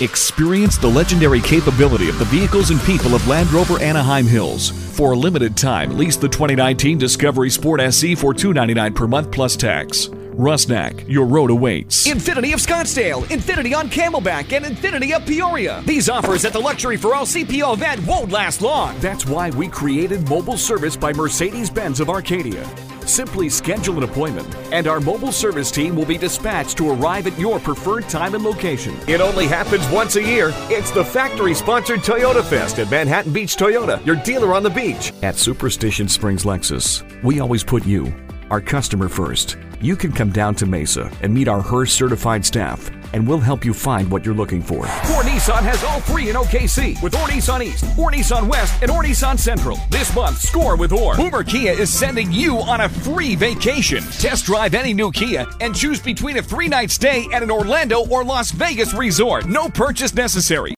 Experience the legendary capability of the vehicles and people of Land Rover Anaheim Hills. For a limited time, lease the 2019 Discovery Sport SE for $299 per month plus tax. Rusnak, your road awaits. Infinity of Scottsdale, Infinity on Camelback, and Infinity of Peoria. These offers at the Luxury for All CPO event won't last long. That's why we created mobile service by Mercedes-Benz of Arcadia. Simply schedule an appointment, and our mobile service team will be dispatched to arrive at your preferred time and location. It only happens once a year. It's the factory-sponsored Toyota Fest at Manhattan Beach Toyota, your dealer on the beach. At Superstition Springs Lexus, we always put you, our customer, first. You can come down to Mesa and meet our Hearst certified staff, and we'll help you find what you're looking for. Or Nissan has all three in OKC with Or Nissan East, Or Nissan West, and Or Nissan Central. This month, score with Or. Boomer Kia is sending you on a free vacation. Test drive any new Kia and choose between a 3-night stay at an Orlando or Las Vegas resort. No purchase necessary.